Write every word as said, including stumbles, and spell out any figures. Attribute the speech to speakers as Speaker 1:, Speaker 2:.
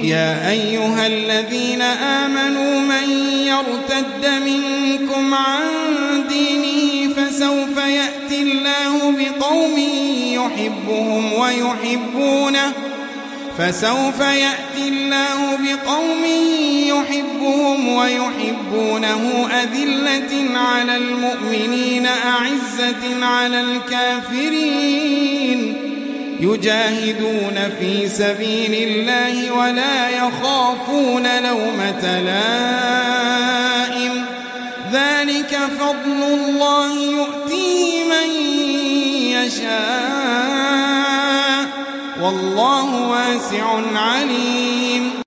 Speaker 1: يا أيها الذين آمنوا من يرتد منكم عن دينه فسوف يأتي الله بقوم يحبهم ويحبونه فسوف يأتي الله بقوم يحبهم ويحبونه أذلة على المؤمنين أعزة على الكافرين يجاهدون في سبيل الله ولا يخافون لومة لائم ذلك فضل الله يؤتيه من يشاء والله واسع عليم.